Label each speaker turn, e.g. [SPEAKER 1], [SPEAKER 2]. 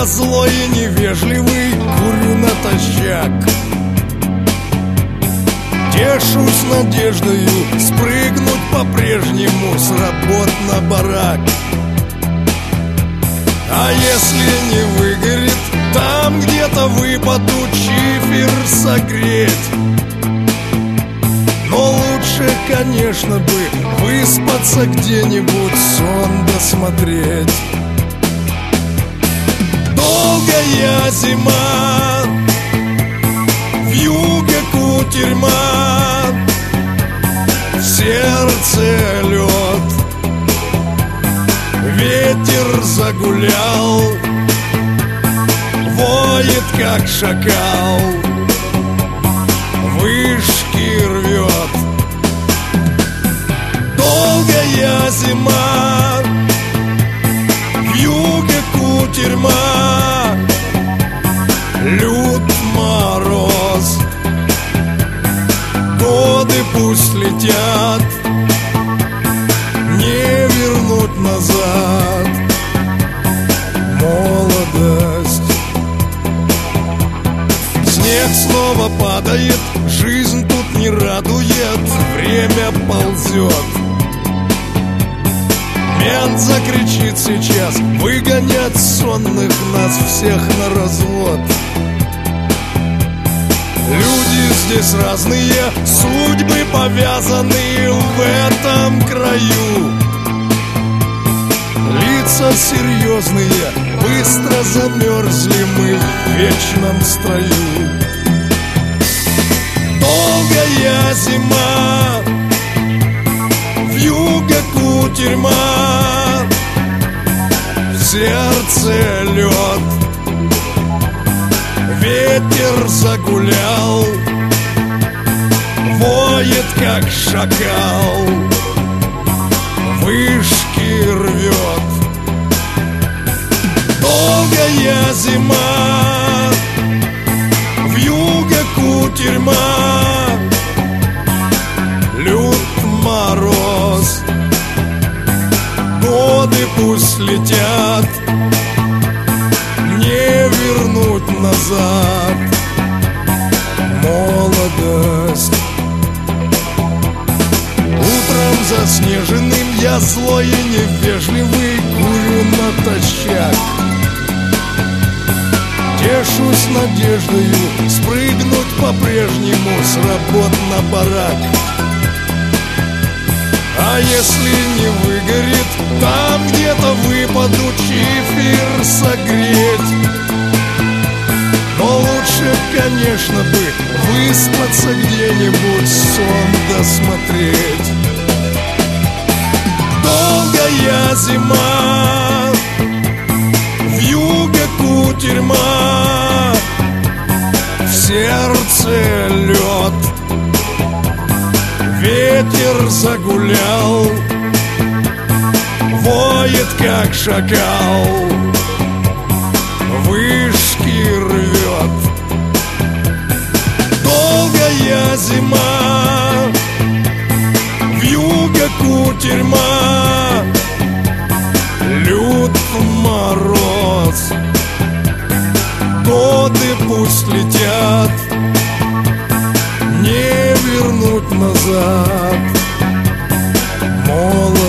[SPEAKER 1] я злой и невежливый, курю натощак. Тешусь надеждою спрыгнуть по-прежнему с работ на барак. А если не выгорит, там где-то выпадут шифер согреть. Но лучше, конечно бы, выспаться где-нибудь, сон досмотреть. Долгая зима, вьюга кутерьма, в сердце лед. Ветер загулял, воет как шакал, вышки рвет. Долгая зима, вьюга кутерьма, лют мороз. Годы пусть летят, не вернуть назад молодость. Снег снова падает, жизнь тут не радует, время ползет. Мент закричит сейчас, выгонять сонных нас всех на развод. Люди здесь разные, судьбы повязаны в этом краю. Лица серьезные, быстро замерзли мы в вечном строю. Долгая зима, вьюга кутерьма, в сердце лед. Ветер загулял, воет как шакал, вышки рвет. Долгая зима, вьюга кутерьма, лют мороз. Годы пусть летят, не вернуть назад молодость. Утром заснеженным я злой и невежливый, курю натощак. Тешусь надеждою спрыгнуть по-прежнему с работ на барак. А если не выгорит, там где-то выпадут шифер согреть. Но лучше, конечно бы, выспаться где-нибудь, сон досмотреть. Долгая зима, вьюга кутерьма, в сердце лед. Ветер загулял, воет как шакал, вышки рвет. Долгая зима, вьюга кутерьма, лют мороз. Годы пусть летят, не вернуть назад молодость.